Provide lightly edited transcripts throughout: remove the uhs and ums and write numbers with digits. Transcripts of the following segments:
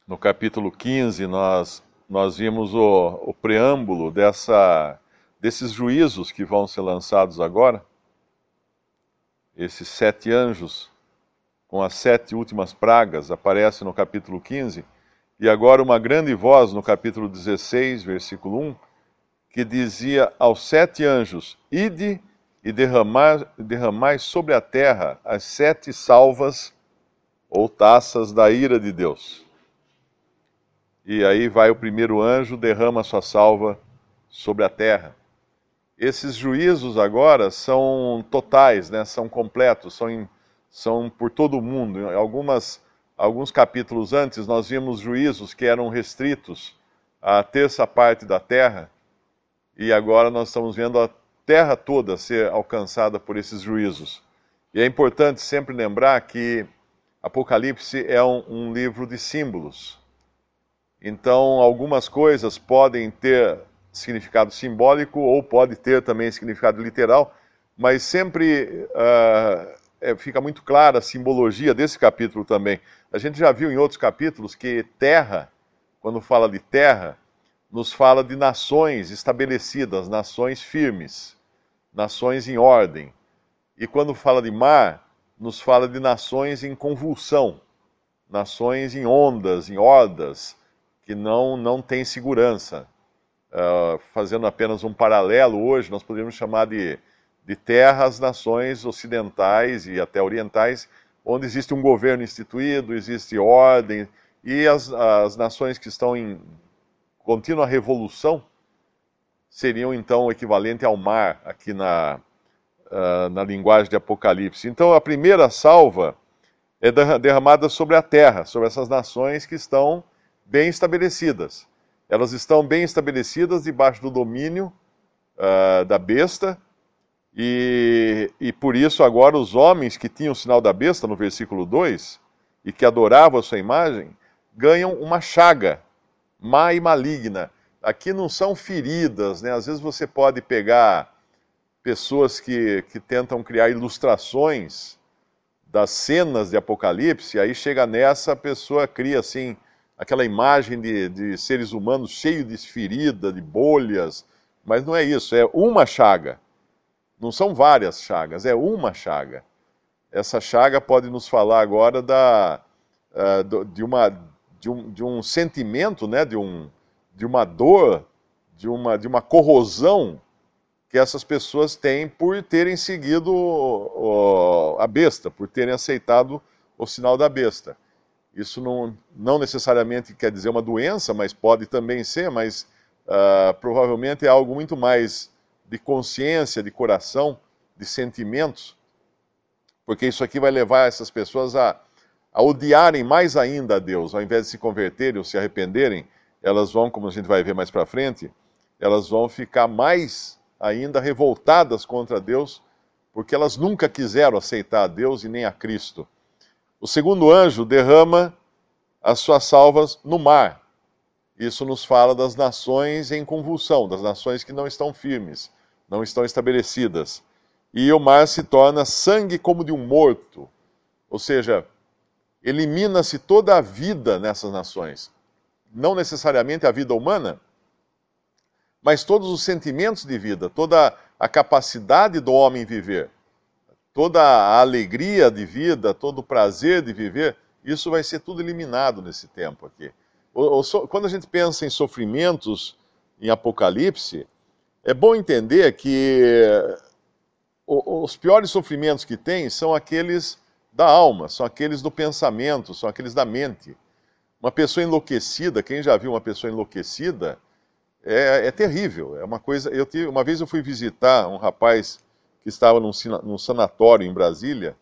No capítulo 15, nós vimos o preâmbulo desses juízos que vão ser lançados agora, esses 7 anjos, com as 7 últimas pragas, aparece no capítulo 15, e agora uma grande voz no capítulo 16, versículo 1, que dizia aos 7 anjos: Ide e derramai sobre a terra as 7 salvas ou taças da ira de Deus. E aí vai o primeiro anjo, derrama a sua salva sobre a terra. Esses juízos agora são totais, né? São completos, são por todo o mundo. Alguns capítulos antes nós vimos juízos que eram restritos à terça parte da terra, e agora nós estamos vendo a terra toda ser alcançada por esses juízos. E é importante sempre lembrar que Apocalipse é um livro de símbolos. Então, algumas coisas podem ter significado simbólico ou pode ter também significado literal, mas sempre fica muito clara a simbologia desse capítulo também. A gente já viu em outros capítulos que terra, quando fala de terra, nos fala de nações estabelecidas, nações firmes, nações em ordem. E quando fala de mar, nos fala de nações em convulsão, nações em ondas, em hordas, que não têm segurança. Fazendo apenas um paralelo, hoje nós poderíamos chamar de terra as nações ocidentais e até orientais, onde existe um governo instituído, existe ordem, e as nações que estão em contínua revolução seriam então o equivalente ao mar, aqui na linguagem de Apocalipse. Então a primeira salva é derramada sobre a terra, sobre essas nações que estão bem estabelecidas. Elas estão bem estabelecidas debaixo do domínio da besta, e por isso agora os homens que tinham o sinal da besta, no versículo 2, e que adoravam a sua imagem, ganham uma chaga má e maligna. Aqui não são feridas, né? Às vezes você pode pegar pessoas que tentam criar ilustrações das cenas de Apocalipse, aí chega nessa, a pessoa cria assim aquela imagem de seres humanos cheios de ferida, de bolhas, mas não é isso, é uma chaga. Não são várias chagas, é uma chaga. Essa chaga pode nos falar agora de um sentimento, né, de uma dor, de uma corrosão que essas pessoas têm por terem seguido a besta, por terem aceitado o sinal da besta. Isso não necessariamente quer dizer uma doença, mas pode também ser, mas provavelmente é algo muito mais de consciência, de coração, de sentimentos, porque isso aqui vai levar essas pessoas a odiarem mais ainda a Deus. Ao invés de se converterem ou se arrependerem, elas vão, como a gente vai ver mais para frente, elas vão ficar mais ainda revoltadas contra Deus, porque elas nunca quiseram aceitar a Deus e nem a Cristo. O segundo anjo derrama as suas salvas no mar. Isso nos fala das nações em convulsão, das nações que não estão firmes, não estão estabelecidas. E o mar se torna sangue como de um morto. Ou seja, elimina-se toda a vida nessas nações. Não necessariamente a vida humana, mas todos os sentimentos de vida, toda a capacidade do homem viver, toda a alegria de vida, todo o prazer de viver, isso vai ser tudo eliminado nesse tempo aqui. Quando a gente pensa em sofrimentos em Apocalipse, é bom entender que os piores sofrimentos que tem são aqueles da alma, são aqueles do pensamento, são aqueles da mente. Uma pessoa enlouquecida, quem já viu uma pessoa enlouquecida, é terrível. É uma coisa. Uma vez eu fui visitar um rapaz que estava num sanatório em Brasília,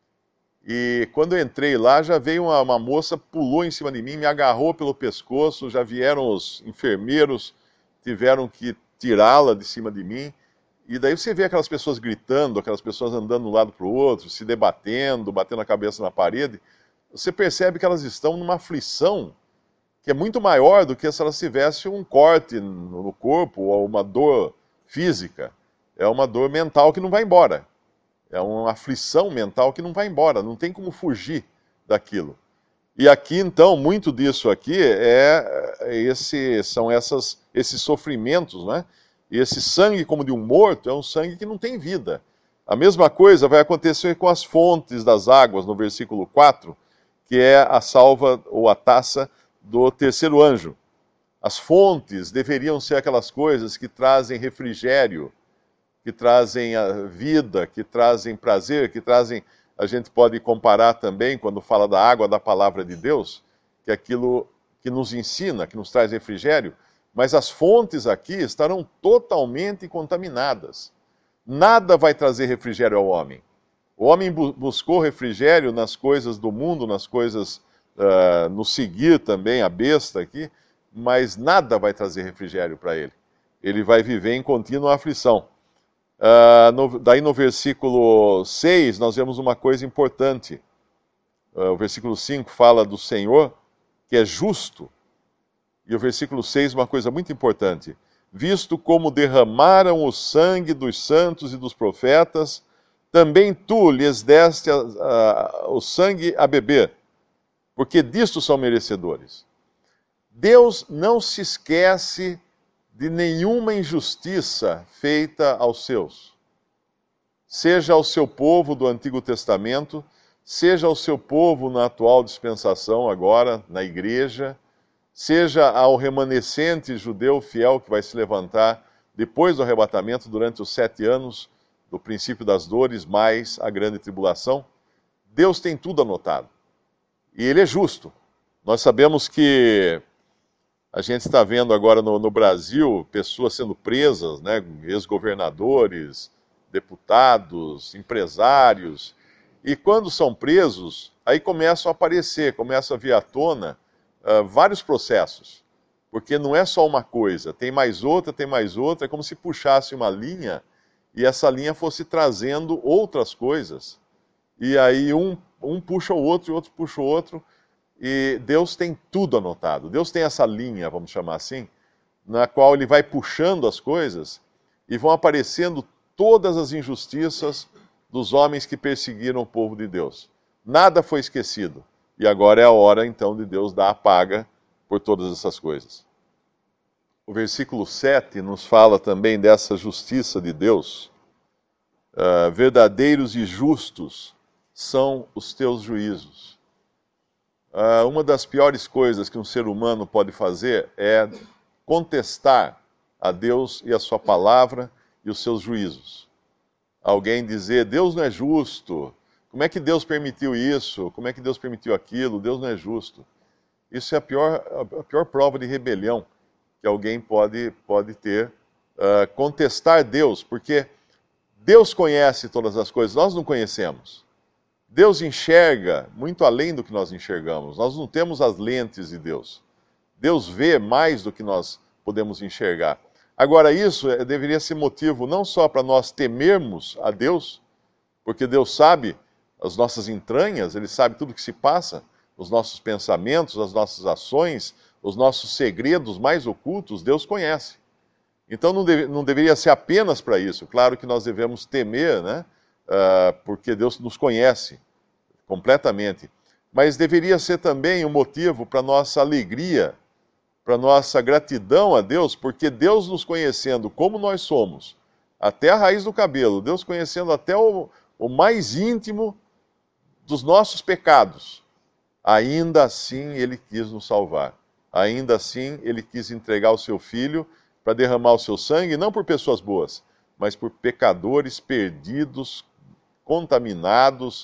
e quando eu entrei lá, já veio uma moça, pulou em cima de mim, me agarrou pelo pescoço, já vieram os enfermeiros, tiveram que tirá-la de cima de mim, e daí você vê aquelas pessoas gritando, aquelas pessoas andando de um lado para o outro, se debatendo, batendo a cabeça na parede, você percebe que elas estão numa aflição que é muito maior do que se elas tivessem um corte no corpo ou uma dor física. É uma dor mental que não vai embora. É uma aflição mental que não vai embora. Não tem como fugir daquilo. E aqui, então, muito disso aqui são esses sofrimentos, né? E esse sangue como de um morto é um sangue que não tem vida. A mesma coisa vai acontecer com as fontes das águas, no versículo 4, que é a salva ou a taça do terceiro anjo. As fontes deveriam ser aquelas coisas que trazem refrigério, que trazem a vida, que trazem prazer, que trazem... A gente pode comparar também, quando fala da água da palavra de Deus, que é aquilo que nos ensina, que nos traz refrigério, mas as fontes aqui estarão totalmente contaminadas. Nada vai trazer refrigério ao homem. O homem buscou refrigério nas coisas do mundo, nas coisas, no seguir também, a besta aqui, mas nada vai trazer refrigério para ele. Ele vai viver em contínua aflição. Daí no versículo 6 nós vemos uma coisa importante. O versículo 5 fala do Senhor, que é justo. E o versículo 6, uma coisa muito importante. Visto como derramaram o sangue dos santos e dos profetas, também tu lhes deste o sangue a beber, porque disto são merecedores. Deus não se esquece de nenhuma injustiça feita aos seus. Seja ao seu povo do Antigo Testamento, seja ao seu povo na atual dispensação agora, na igreja, seja ao remanescente judeu fiel que vai se levantar depois do arrebatamento durante os 7 anos do princípio das dores, mais a grande tribulação. Deus tem tudo anotado. E Ele é justo. Nós sabemos que a gente está vendo agora no Brasil pessoas sendo presas, né, ex-governadores, deputados, empresários, e quando são presos, aí começam a aparecer, começam a vir à tona vários processos, porque não é só uma coisa, tem mais outra, é como se puxasse uma linha e essa linha fosse trazendo outras coisas, e aí um puxa o outro e o outro puxa o outro. E Deus tem tudo anotado. Deus tem essa linha, vamos chamar assim, na qual Ele vai puxando as coisas e vão aparecendo todas as injustiças dos homens que perseguiram o povo de Deus. Nada foi esquecido. E agora é a hora, então, de Deus dar a paga por todas essas coisas. O versículo 7 nos fala também dessa justiça de Deus. Verdadeiros e justos são os teus juízos. Uma das piores coisas que um ser humano pode fazer é contestar a Deus e a sua palavra e os seus juízos. Alguém dizer, Deus não é justo, como é que Deus permitiu isso, como é que Deus permitiu aquilo, Deus não é justo. Isso é a pior prova de rebelião que alguém pode ter, contestar Deus, porque Deus conhece todas as coisas, nós não conhecemos. Deus enxerga muito além do que nós enxergamos. Nós não temos as lentes de Deus. Deus vê mais do que nós podemos enxergar. Agora, isso deveria ser motivo não só para nós temermos a Deus, porque Deus sabe as nossas entranhas, Ele sabe tudo o que se passa, os nossos pensamentos, as nossas ações, os nossos segredos mais ocultos, Deus conhece. Então não deveria ser apenas para isso. Claro que nós devemos temer, né? Porque Deus nos conhece completamente. Mas deveria ser também um motivo para nossa alegria, para nossa gratidão a Deus, porque Deus nos conhecendo como nós somos, até a raiz do cabelo, Deus conhecendo até o mais íntimo dos nossos pecados, ainda assim Ele quis nos salvar. Ainda assim Ele quis entregar o seu Filho para derramar o seu sangue, não por pessoas boas, mas por pecadores perdidos, contaminados,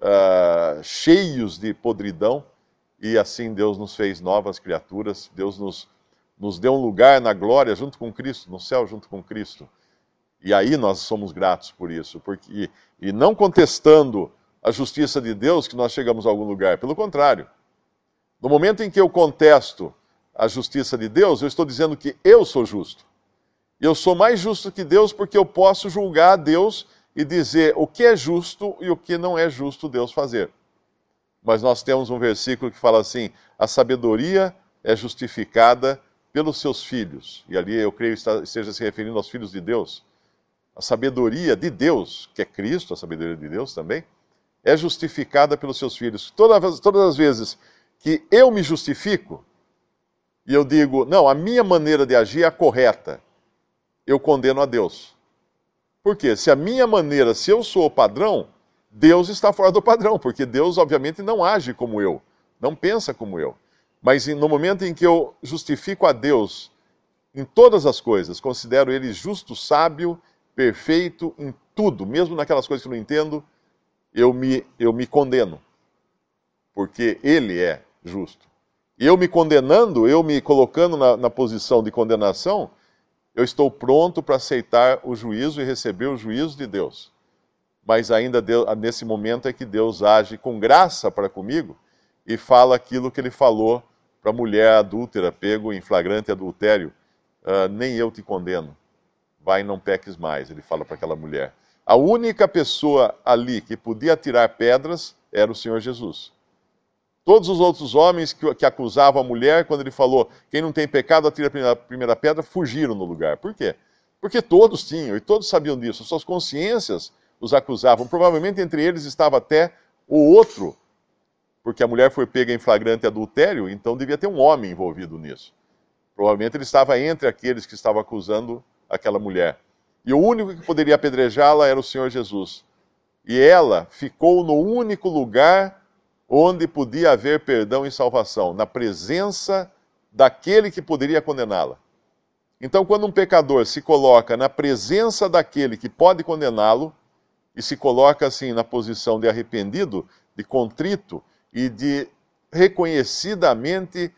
cheios de podridão, e assim Deus nos fez novas criaturas, Deus nos deu um lugar na glória junto com Cristo, no céu junto com Cristo. E aí nós somos gratos por isso, e não contestando a justiça de Deus que nós chegamos a algum lugar, pelo contrário. No momento em que eu contesto a justiça de Deus, eu estou dizendo que eu sou justo. Eu sou mais justo que Deus porque eu posso julgar a Deus e dizer o que é justo e o que não é justo Deus fazer. Mas nós temos um versículo que fala assim, a sabedoria é justificada pelos seus filhos. E ali eu creio que esteja se referindo aos filhos de Deus. A sabedoria de Deus, que é Cristo, a sabedoria de Deus também, é justificada pelos seus filhos. Todas as vezes que eu me justifico e eu digo, não, a minha maneira de agir é a correta, eu condeno a Deus. Por quê? Se a minha maneira, se eu sou o padrão, Deus está fora do padrão, porque Deus, obviamente, não age como eu, não pensa como eu. Mas no momento em que eu justifico a Deus em todas as coisas, considero Ele justo, sábio, perfeito em tudo, mesmo naquelas coisas que eu não entendo, eu me condeno, porque Ele é justo. E eu me condenando, eu me colocando na posição de condenação, eu estou pronto para aceitar o juízo e receber o juízo de Deus. Mas ainda nesse momento é que Deus age com graça para comigo e fala aquilo que Ele falou para a mulher adúltera, pego em flagrante adultério. Nem eu te condeno, vai e não peques mais, Ele fala para aquela mulher. A única pessoa ali que podia tirar pedras era o Senhor Jesus. Todos os outros homens que acusavam a mulher, quando Ele falou, quem não tem pecado atira a primeira pedra, fugiram no lugar. Por quê? Porque todos tinham, e todos sabiam disso, suas consciências os acusavam. Provavelmente entre eles estava até o outro, porque a mulher foi pega em flagrante adultério, então devia ter um homem envolvido nisso. Provavelmente ele estava entre aqueles que estavam acusando aquela mulher. E o único que poderia apedrejá-la era o Senhor Jesus. E ela ficou no único lugar onde podia haver perdão e salvação, na presença daquele que poderia condená-la. Então, quando um pecador se coloca na presença daquele que pode condená-lo, e se coloca assim na posição de arrependido, de contrito e de reconhecidamente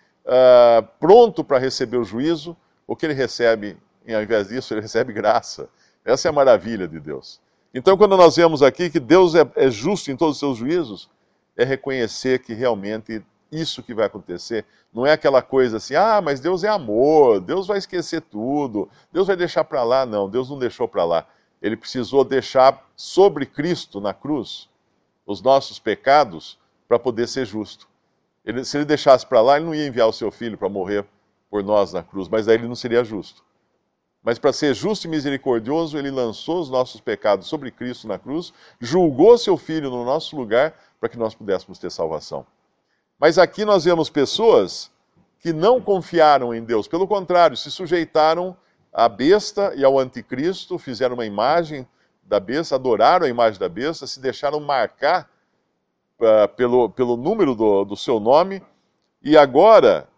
pronto para receber o juízo, o que ele recebe, ao invés disso, ele recebe graça. Essa é a maravilha de Deus. Então, quando nós vemos aqui que Deus é justo em todos os seus juízos, é reconhecer que realmente isso que vai acontecer não é aquela coisa assim, mas Deus é amor, Deus vai esquecer tudo, Deus vai deixar para lá. Não, Deus não deixou para lá. Ele precisou deixar sobre Cristo na cruz os nossos pecados para poder ser justo. Se ele deixasse para lá, ele não ia enviar o seu filho para morrer por nós na cruz, mas aí ele não seria justo. Mas para ser justo e misericordioso, ele lançou os nossos pecados sobre Cristo na cruz, julgou seu filho no nosso lugar para que nós pudéssemos ter salvação. Mas aqui nós vemos pessoas que não confiaram em Deus, pelo contrário, se sujeitaram à besta e ao anticristo, fizeram uma imagem da besta, adoraram a imagem da besta, se deixaram marcar pelo número do seu nome, e agora,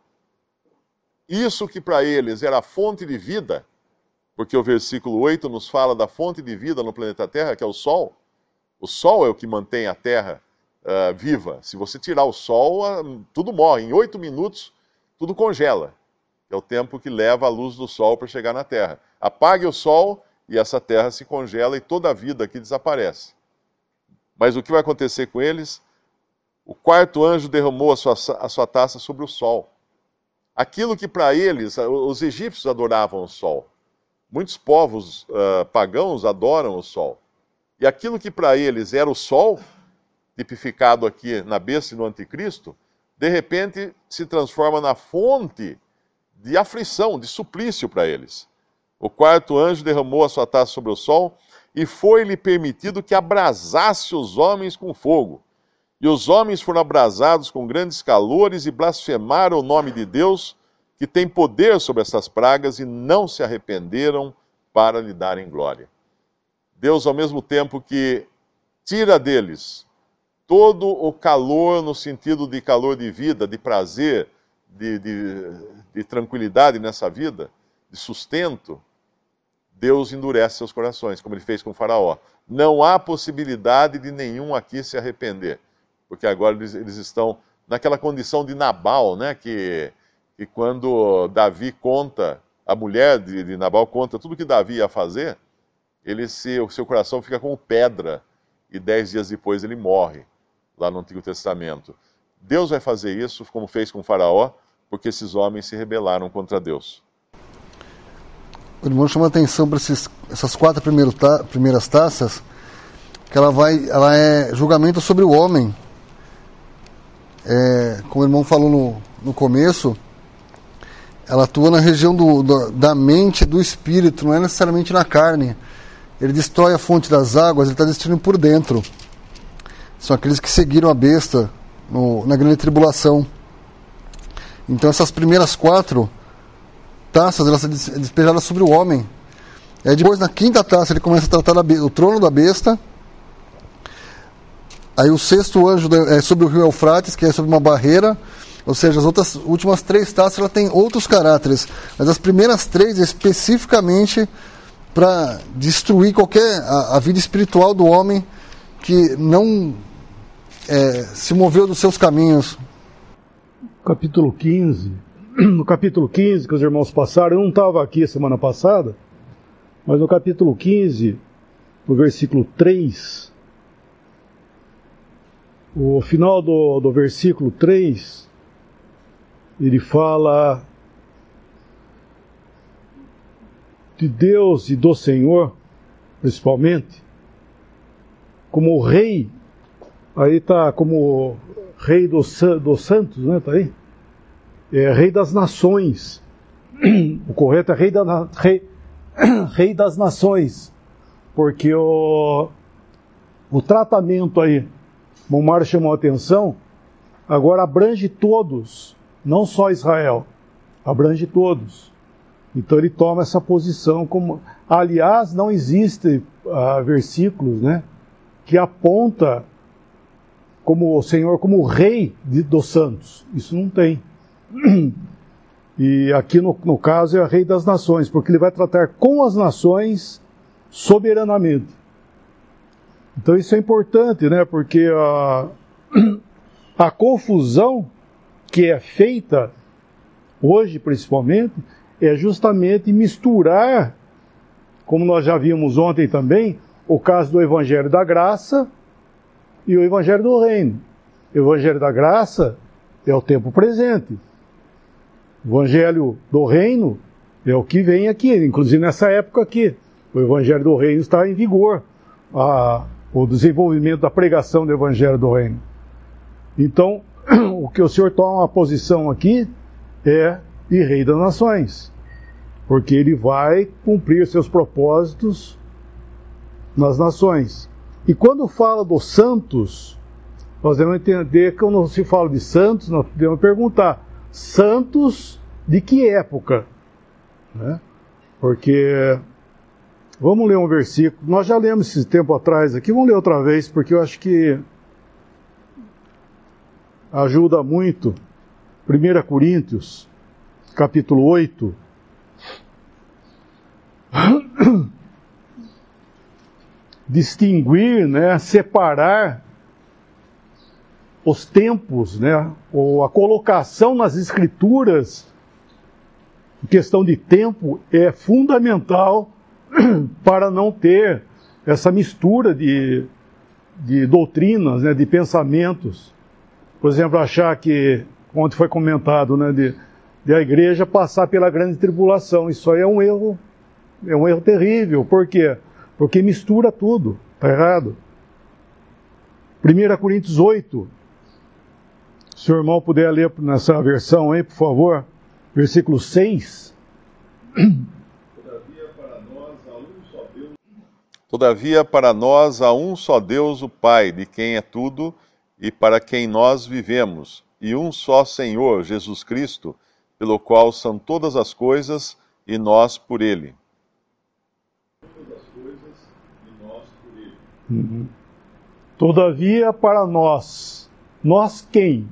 isso que para eles era a fonte de vida, porque o versículo 8 nos fala da fonte de vida no planeta Terra, que é o Sol. O Sol é o que mantém a Terra viva. Se você tirar o Sol, tudo morre. Em 8 minutos, tudo congela. É o tempo que leva a luz do Sol para chegar na Terra. Apague o Sol e essa Terra se congela e toda a vida aqui desaparece. Mas o que vai acontecer com eles? O quarto anjo derramou a sua taça sobre o Sol. Aquilo que para eles, os egípcios adoravam o Sol. Muitos povos pagãos adoram o Sol. E aquilo que para eles era o Sol, tipificado aqui na besta e no anticristo, de repente se transforma na fonte de aflição, de suplício para eles. O quarto anjo derramou a sua taça sobre o Sol e foi-lhe permitido que abrasasse os homens com fogo. E os homens foram abrasados com grandes calores e blasfemaram o nome de Deus, que tem poder sobre essas pragas, e não se arrependeram para lhe darem glória. Deus, ao mesmo tempo que tira deles todo o calor, no sentido de calor de vida, de prazer, de tranquilidade nessa vida, de sustento, Deus endurece seus corações, como ele fez com Faraó. Não há possibilidade de nenhum aqui se arrepender, porque agora eles estão naquela condição de Nabal, né, que quando Davi conta, a mulher de Nabal conta tudo que Davi ia fazer, o seu coração fica como pedra, e 10 dias depois ele morre, lá no Antigo Testamento. Deus vai fazer isso, como fez com Faraó, porque esses homens se rebelaram contra Deus. O irmão chama a atenção para essas 4 primeiras taças, que ela é julgamento sobre o homem. Como o irmão falou no começo, ela atua na região da mente e do espírito, não é necessariamente na carne. Ele destrói a fonte das águas, ele está destruindo por dentro. São aqueles que seguiram a besta na grande tribulação. Então essas primeiras 4 taças, elas são despejadas sobre o homem. Aí depois, na 5ª taça, ele começa a tratar o trono da besta. Aí o 6º anjo é sobre o rio Eufrates, que é sobre uma barreira. Ou seja, as últimas 3 taças ela tem outros caráteres. Mas as primeiras 3 é especificamente para destruir a vida espiritual do homem que não se moveu dos seus caminhos. Capítulo 15. No capítulo 15 que os irmãos passaram, eu não estava aqui semana passada, mas no capítulo 15, no versículo 3, o final do versículo 3, ele fala de Deus e do Senhor, principalmente, como o rei, aí está como rei dos santos, né? Está aí? É rei das nações. O correto é rei das nações, porque o tratamento aí, o Mário chamou a atenção, agora abrange todos, não só Israel, abrange todos. Então ele toma essa posição como... Aliás, não existe versículos, né, que aponta como o Senhor como o rei dos santos. Isso não tem. E aqui no caso é o rei das nações, porque ele vai tratar com as nações soberanamente. Então isso é importante, né, porque a confusão que é feita hoje, principalmente, é justamente misturar, como nós já vimos ontem também, o caso do Evangelho da Graça e o Evangelho do Reino. O Evangelho da Graça é o tempo presente. O Evangelho do Reino é o que vem aqui, inclusive nessa época aqui. O Evangelho do Reino está em vigor, o desenvolvimento da pregação do Evangelho do Reino. Então, o que o Senhor toma uma posição aqui é de Rei das Nações, porque ele vai cumprir seus propósitos nas nações. E quando fala dos santos, nós devemos entender que quando se fala de santos, nós devemos perguntar, santos de que época? Né? Porque, vamos ler um versículo, nós já lemos esse tempo atrás aqui, vamos ler outra vez, porque eu acho que ajuda muito. 1 Coríntios, capítulo 8. Distinguir, né, separar os tempos, né, ou a colocação nas escrituras, em questão de tempo, é fundamental para não ter essa mistura de doutrinas, né, de pensamentos. Por exemplo, achar que, onde foi comentado, né, de a igreja passar pela grande tribulação. Isso aí é um erro terrível. Por quê? Porque mistura tudo, está errado. 1 Coríntios 8, se o irmão puder ler nessa versão aí, por favor, versículo 6. Todavia para nós há um só Deus, o Pai, de quem é tudo e para quem nós vivemos, e um só Senhor, Jesus Cristo, pelo qual são todas as coisas e nós por Ele. Uhum. Todavia para nós quem?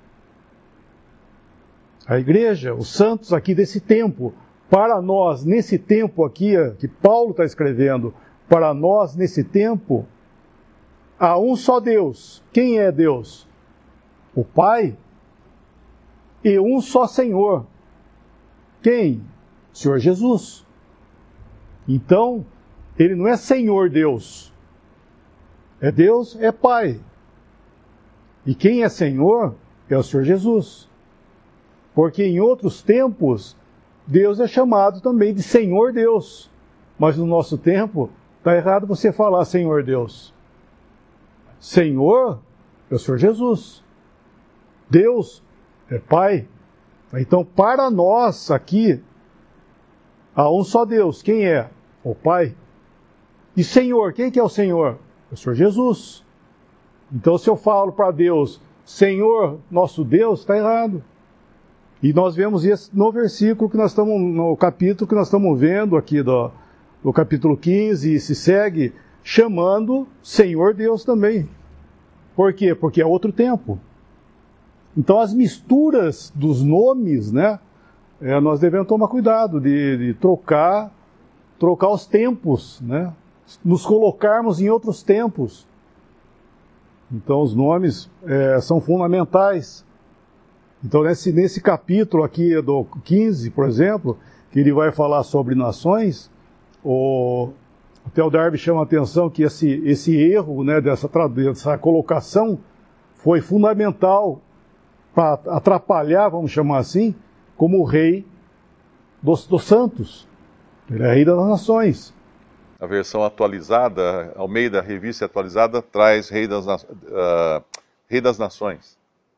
A igreja, os santos aqui desse tempo, para nós nesse tempo aqui, que Paulo está escrevendo, para nós nesse tempo, há um só Deus. Quem é Deus? O Pai. E um só Senhor. Quem? O Senhor Jesus. Então, ele não é Senhor Deus. É Deus, é Pai. E quem é Senhor é o Senhor Jesus. Porque em outros tempos, Deus é chamado também de Senhor Deus. Mas no nosso tempo, está errado você falar Senhor Deus. Senhor é o Senhor Jesus. Deus é Pai. Então, para nós aqui, há um só Deus. Quem é? O Pai. E Senhor, quem que é o Senhor? É o Senhor Jesus. Então, se eu falo para Deus, Senhor, nosso Deus, está errado. E nós vemos isso no versículo que nós estamos, no capítulo que nós estamos vendo aqui do capítulo 15, e se segue chamando Senhor Deus também. Por quê? Porque é outro tempo. Então as misturas dos nomes, né, nós devemos tomar cuidado de trocar os tempos, né, nos colocarmos em outros tempos. Então os nomes são fundamentais. Então nesse capítulo aqui do 15, por exemplo, que ele vai falar sobre nações, até o Darby chama a atenção que esse erro, né, dessa colocação foi fundamental para atrapalhar, vamos chamar assim, como o rei dos santos. Ele é rei das nações. A versão atualizada, Almeida, revista atualizada, traz Rei das Nações.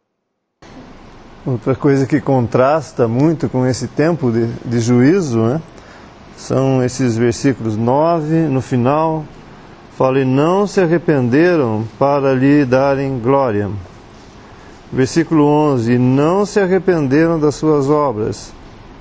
Outra coisa que contrasta muito com esse tempo de juízo, né, são esses versículos 9, no final, fala: e não se arrependeram para lhe darem glória. Versículo 11, e não se arrependeram das suas obras.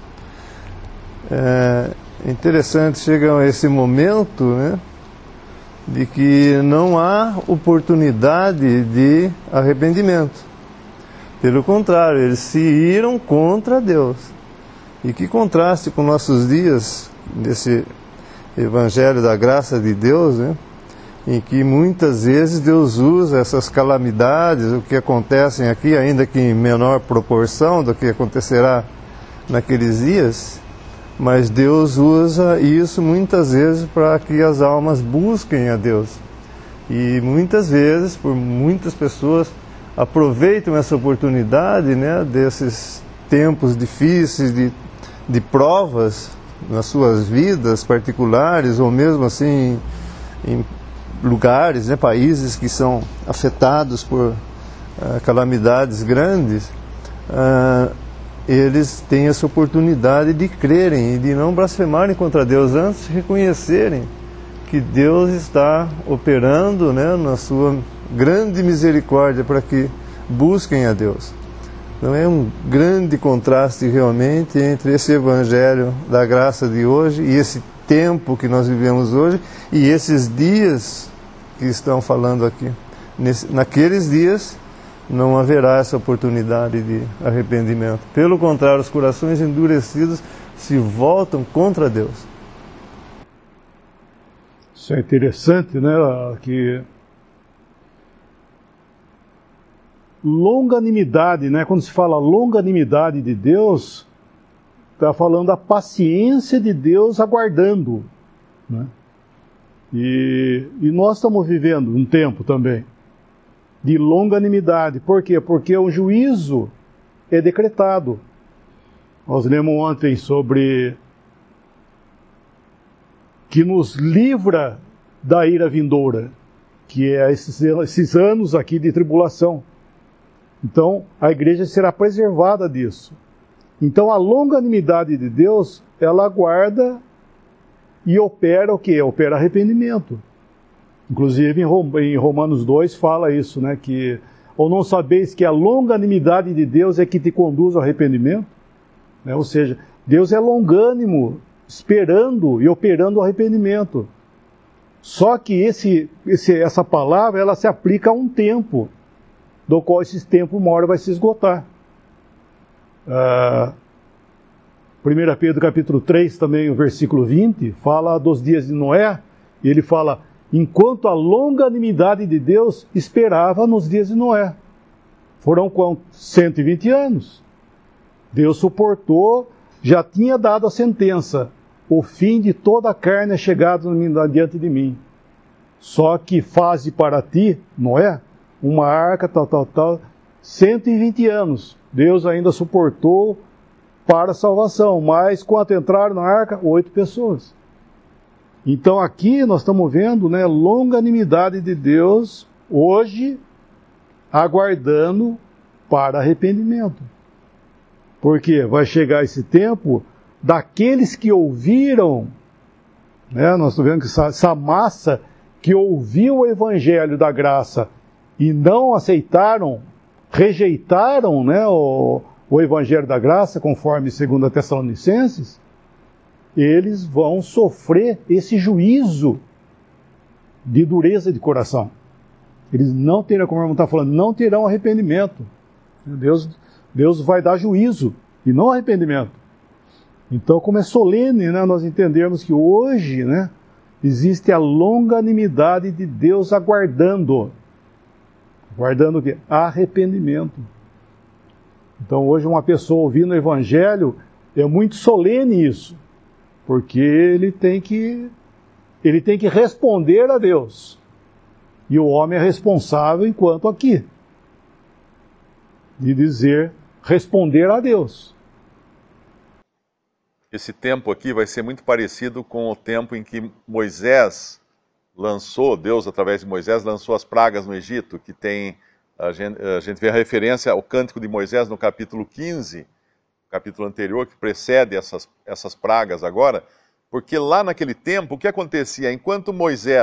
É interessante, chega a esse momento, né, de que não há oportunidade de arrependimento. Pelo contrário, eles se iram contra Deus. E que contraste com nossos dias, desse Evangelho da graça de Deus, né, em que muitas vezes Deus usa essas calamidades, o que acontecem aqui, ainda que em menor proporção do que acontecerá naqueles dias, mas Deus usa isso muitas vezes para que as almas busquem a Deus. E muitas vezes, por muitas pessoas, aproveitam essa oportunidade, né, desses tempos difíceis de provas nas suas vidas particulares, ou mesmo assim em lugares, né, países que são afetados por calamidades grandes, eles têm essa oportunidade de crerem e de não blasfemarem contra Deus, antes de reconhecerem que Deus está operando, né, na sua grande misericórdia para que busquem a Deus. Então é um grande contraste realmente entre esse Evangelho da graça de hoje e esse tempo que nós vivemos hoje e esses dias que estão falando aqui. Naqueles dias não haverá essa oportunidade de arrependimento. Pelo contrário, os corações endurecidos se voltam contra Deus. Isso é interessante, né? Que longanimidade, né? Quando se fala longanimidade de Deus, está falando da paciência de Deus aguardando, né? E nós estamos vivendo um tempo também de longanimidade. Por quê? Porque o juízo é decretado. Nós lemos ontem sobre que nos livra da ira vindoura, que é esses anos aqui de tribulação. Então, a igreja será preservada disso. Então, a longanimidade de Deus, ela aguarda e opera o quê? Opera arrependimento. Inclusive, em Romanos 2 fala isso, né? Que, ou não sabeis que a longanimidade de Deus é que te conduz ao arrependimento? Né? Ou seja, Deus é longânimo, esperando e operando o arrependimento. Só que essa palavra, ela se aplica a um tempo, do qual esse tempo uma hora vai se esgotar. 1 Pedro capítulo 3, também o versículo 20, fala dos dias de Noé, e ele fala: enquanto a longanimidade de Deus esperava nos dias de Noé. Foram quantos? 120 anos. Deus suportou, já tinha dado a sentença: o fim de toda a carne é chegado diante de mim. Só que faze para ti, Noé, uma arca, tal, 120 anos. Deus ainda suportou para a salvação, mas quanto entraram na arca? 8 pessoas. Então aqui nós estamos vendo, né, longanimidade de Deus hoje aguardando para arrependimento. Porque vai chegar esse tempo daqueles que ouviram, né, nós estamos vendo que essa massa que ouviu o Evangelho da graça e não aceitaram, rejeitaram, né, o o Evangelho da Graça, conforme 2 Tessalonicenses, eles vão sofrer esse juízo de dureza de coração. Eles não terão, como o irmão está falando, não terão arrependimento. Deus vai dar juízo e não arrependimento. Então, como é solene, né, nós entendermos que hoje, né, existe a longanimidade de Deus aguardando o quê? Arrependimento. Então, hoje uma pessoa ouvindo o Evangelho, é muito solene isso, porque ele tem que responder a Deus. E o homem é responsável enquanto aqui, de responder a Deus. Esse tempo aqui vai ser muito parecido com o tempo em que Moisés Deus através de Moisés lançou as pragas no Egito, que tem, a gente vê a referência ao cântico de Moisés no capítulo 15, capítulo anterior, que precede essas pragas agora, porque lá naquele tempo, o que acontecia? Enquanto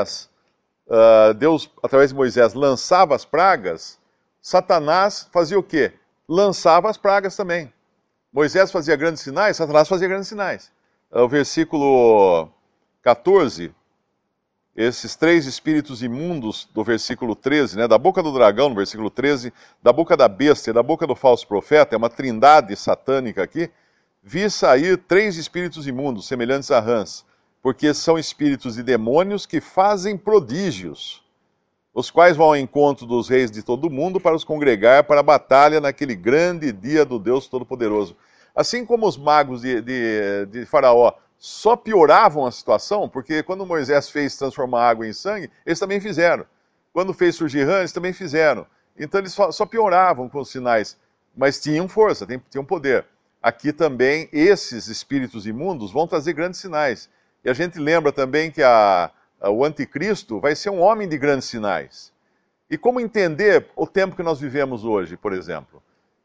Deus, através de Moisés, lançava as pragas, Satanás fazia o quê? Lançava as pragas também. Moisés fazia grandes sinais, Satanás fazia grandes sinais. O versículo 14, esses 3 espíritos imundos do versículo 13, né, da boca do dragão, no versículo 13, da boca da besta e da boca do falso profeta, é uma trindade satânica aqui, vi sair 3 espíritos imundos, semelhantes a rãs, porque são espíritos de demônios que fazem prodígios, os quais vão ao encontro dos reis de todo o mundo para os congregar para a batalha naquele grande dia do Deus Todo-Poderoso. Assim como os magos de Faraó só pioravam a situação, porque quando Moisés fez transformar água em sangue, eles também fizeram. Quando fez surgir rãs, eles também fizeram. Então eles só pioravam com os sinais, mas tinham força, tinham poder. Aqui também, esses espíritos imundos vão trazer grandes sinais. E a gente lembra também que o anticristo vai ser um homem de grandes sinais. E como entender o tempo que nós vivemos hoje, por exemplo?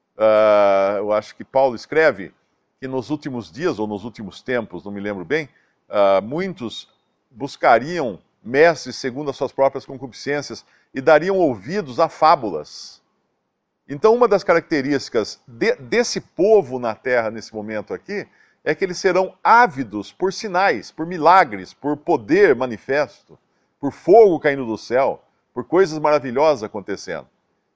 Eu acho que Paulo escreve que nos últimos dias, ou nos últimos tempos, não me lembro bem, muitos buscariam mestres segundo as suas próprias concupiscências e dariam ouvidos a fábulas. Então, uma das características desse povo na terra, nesse momento aqui, é que eles serão ávidos por sinais, por milagres, por poder manifesto, por fogo caindo do céu, por coisas maravilhosas acontecendo.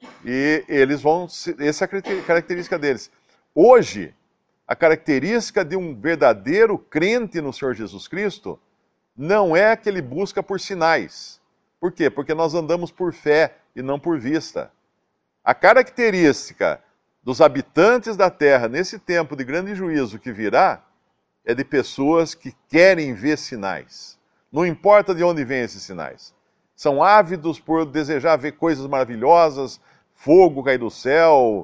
E essa é a característica deles. Hoje, a característica de um verdadeiro crente no Senhor Jesus Cristo não é que ele busca por sinais. Por quê? Porque nós andamos por fé e não por vista. A característica dos habitantes da terra nesse tempo de grande juízo que virá é de pessoas que querem ver sinais. Não importa de onde vêm esses sinais. São ávidos por desejar ver coisas maravilhosas, fogo cair do céu,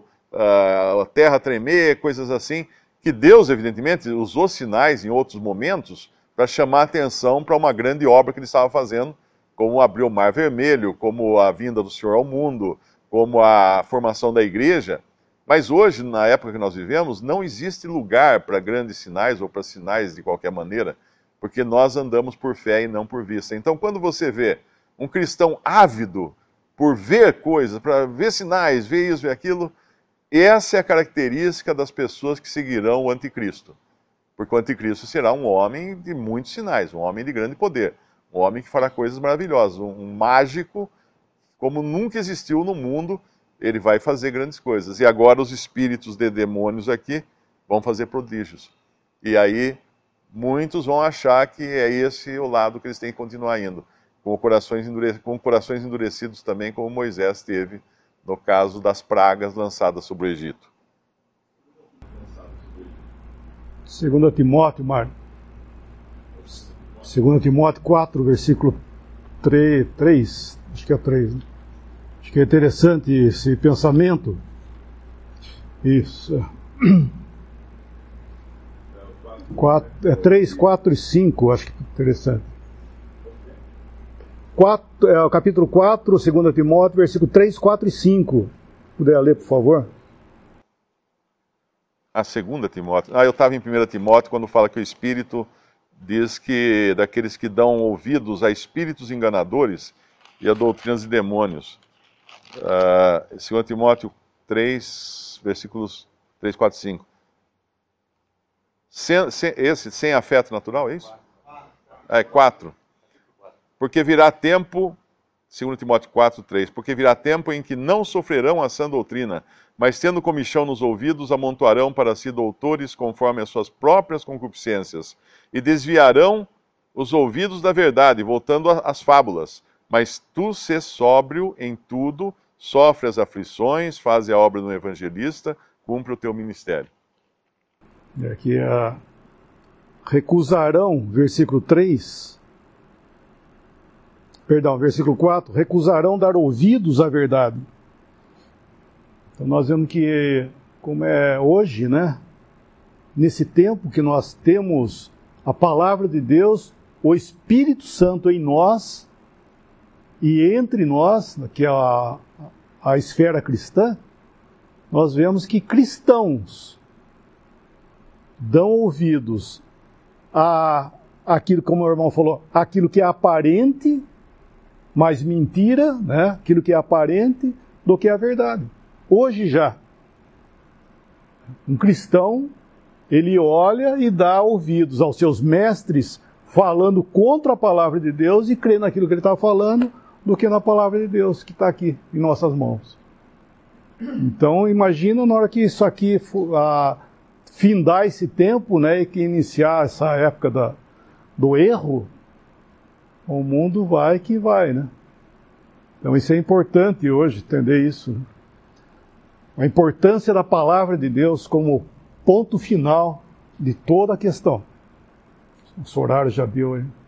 a terra tremer, coisas assim, que Deus, evidentemente, usou sinais em outros momentos para chamar a atenção para uma grande obra que ele estava fazendo, como abrir o Mar Vermelho, como a vinda do Senhor ao mundo, como a formação da igreja. Mas hoje, na época que nós vivemos, não existe lugar para grandes sinais ou para sinais de qualquer maneira, porque nós andamos por fé e não por vista. Então, quando você vê um cristão ávido por ver coisas, para ver sinais, ver isso, ver aquilo, essa é a característica das pessoas que seguirão o anticristo. Porque o anticristo será um homem de muitos sinais, um homem de grande poder, um homem que fará coisas maravilhosas, um mágico, como nunca existiu no mundo, ele vai fazer grandes coisas. E agora os espíritos de demônios aqui vão fazer prodígios. E aí muitos vão achar que é esse o lado que eles têm que continuar indo, com corações endurecidos também, como Moisés teve no caso das pragas lançadas sobre o Egito. 2 Timóteo, Mário. 2 Timóteo 4, versículo 3, acho que é 3, né? Acho que é interessante esse pensamento. Isso. 3, 4 e 5, acho que é interessante. O capítulo 4, 2 Timóteo, versículo 3, 4 e 5. Puder ler, por favor? A 2 Timóteo. Eu estava em 1 Timóteo quando fala que o Espírito diz que daqueles que dão ouvidos a espíritos enganadores e a doutrinas de demônios. 2 Timóteo 3, versículos 3, 4, 5. Sem afeto natural, é isso? 4. Porque virá tempo, 2 Timóteo 4, 3, porque virá tempo em que não sofrerão a sã doutrina, mas tendo comichão nos ouvidos, amontoarão para si doutores conforme as suas próprias concupiscências, e desviarão os ouvidos da verdade, voltando às fábulas. Mas tu sê sóbrio em tudo, sofre as aflições, faze a obra do evangelista, cumpre o teu ministério. Aqui recusarão, versículo 3, perdão, versículo 4, recusarão dar ouvidos à verdade. Então nós vemos que, como é hoje, né, nesse tempo que nós temos a palavra de Deus, o Espírito Santo em nós e entre nós, que é a esfera cristã, nós vemos que cristãos dão ouvidos a aquilo, como o irmão falou, aquilo que é aparente, mais mentira, né? Aquilo que é aparente, do que a verdade. Hoje já, um cristão, ele olha e dá ouvidos aos seus mestres falando contra a palavra de Deus e crê naquilo que ele está falando, do que na palavra de Deus que está aqui em nossas mãos. Então imagina na hora que isso aqui findar esse tempo, né, e que iniciar essa época do erro, o mundo vai que vai, né? Então isso é importante hoje, entender isso, né? A importância da palavra de Deus como ponto final de toda a questão. Nosso horário já deu aí.